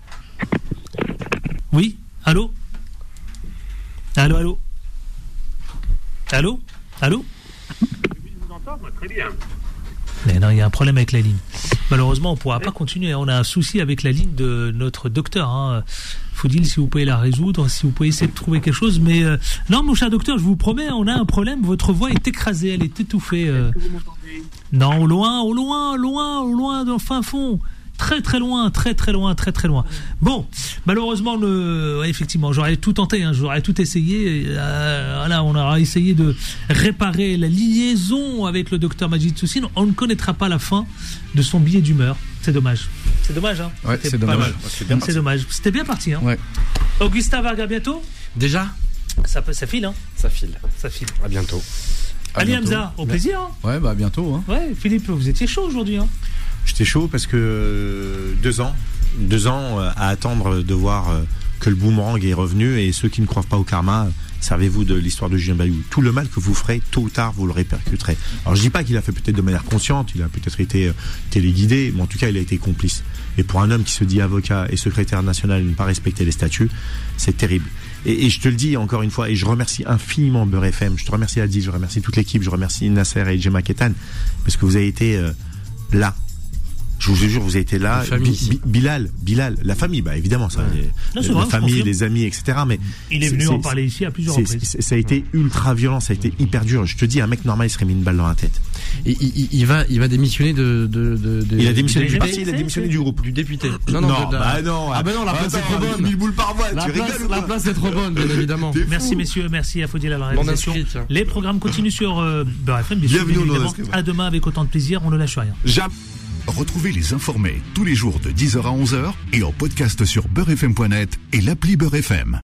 Oui? Allô? Allô, allô? Allô? Allô? Oui, je vous entends, moi, très bien. Mais non, il y a un problème avec la ligne. Malheureusement, on ne pourra pas continuer. On a un souci avec la ligne de notre docteur. Hein. Faut-il, si vous pouvez la résoudre, si vous pouvez essayer de trouver quelque chose. Mais euh, non, mon cher docteur, je vous promets, on a un problème. Votre voix est écrasée, elle est étouffée. Euh... Est-ce que vous m'entendez? Non, au loin, au loin, au loin, au loin, dans le fin fond. Très très loin, très très loin, très très loin. Bon, malheureusement, le, ouais, effectivement, j'aurais tout tenté, hein, j'aurais tout essayé. Euh, voilà, on aura essayé de réparer la liaison avec le docteur Majid Soussine. On ne connaîtra pas la fin de son billet d'humeur. C'est dommage. C'est dommage, hein. Ouais, C'était c'est pas dommage. mal. Ouais, c'est C'est, bien dommage. C'était bien parti, hein. Ouais. Augustin Varga, bientôt. Déjà? Ça peut, ça file, hein. Ça file. Ça file. À bientôt. À Ali bientôt. Hamza, au plaisir. Hein. Ouais, bah à bientôt. Hein. Ouais, Philippe, vous étiez chaud aujourd'hui, hein. J'étais chaud parce que euh, deux ans, deux ans euh, à attendre de voir euh, que le boomerang est revenu, et ceux qui ne croient pas au karma, euh, servez-vous de l'histoire de Julien Bayou. Tout le mal que vous ferez, tôt ou tard, vous le répercuterez. Alors je dis pas qu'il a fait peut-être de manière consciente, il a peut-être été euh, téléguidé, mais en tout cas il a été complice. Et pour un homme qui se dit avocat et secrétaire national et ne pas respecter les statuts, c'est terrible. Et, et je te le dis encore une fois, et je remercie infiniment Beurre F M, je te remercie Adil, je remercie toute l'équipe, je remercie Nasser et Gemma Ketan, parce que vous avez été euh, là. Je vous jure, vous avez été là. Famille, Bi- Bi- Bilal, Bilal, la famille, bah évidemment, ça, les, Non, c'est la vrai, je famille, confirme. les amis, et cetera. Mais Il est c'est- venu c'est- en parler ici à plusieurs c'est- reprises. c'est- ça a été ultra violent, ça a été hyper dur. Je te dis, un mec normal, il serait mis une balle dans la tête. Et il, il- il va, il va démissionner de. de, de, de- Il a démissionné du du parti, parti, il a c'est- démissionné c'est- du groupe. Du député. Non, de- de- bah non. Ah bah non, la place est trop bonne. mille boules par mois, La tu place, rigoles ou la quoi? place est trop bonne, bien évidemment. T'es fou. Merci messieurs, merci à Faudil à la Bande réalisation. inscrite, tiens. Les programmes continuent sur euh, Beurre F M, bien sûr, Bienvenue bien au Bande évidemment. inscrite. À demain avec autant de plaisir, on ne lâche rien. Jamais. Retrouvez les informés tous les jours de dix heures à onze heures et en podcast sur beurre f m point net et l'appli Beurre F M.